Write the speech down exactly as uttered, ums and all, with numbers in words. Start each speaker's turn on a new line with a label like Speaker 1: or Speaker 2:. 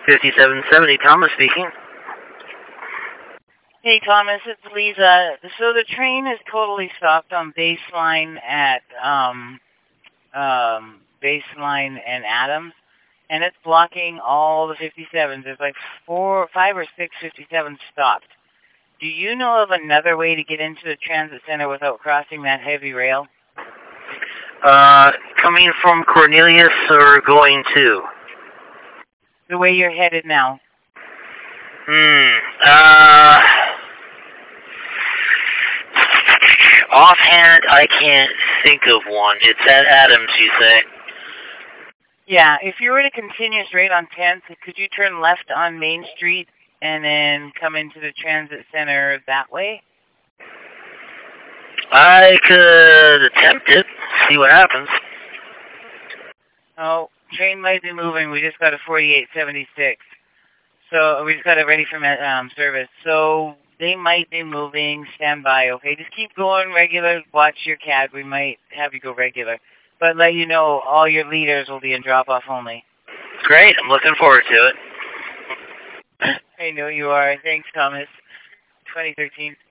Speaker 1: fifty-seven seventy, Thomas speaking.
Speaker 2: Hey, Thomas, it's Lisa. So the train is totally stopped on Baseline at um, um, Baseline and Adams, and it's blocking all the fifty-sevens. There's like four, five or six fifty-sevens stopped. Do you know of another way to get into the transit center without crossing that heavy rail?
Speaker 1: Uh, coming from Cornelius or going to?
Speaker 2: The way you're headed now.
Speaker 1: Hmm. Uh, offhand, I can't think of one. It's at Adams, you say?
Speaker 2: Yeah, if you were to continue straight on tenth, could you turn left on Main Street and then come into the transit center that way?
Speaker 1: I could attempt it, see what happens.
Speaker 2: Oh, train might be moving. We just got a forty-eight seventy-six. So we just got it ready for um, service. So they might be moving. Stand by, okay? Just keep going regular. Watch your C A D. We might have you go regular. But let you know, all your leaders will be in drop-off only.
Speaker 1: Great. I'm looking forward to it.
Speaker 2: I know you are. Thanks, Thomas. twenty thirteen.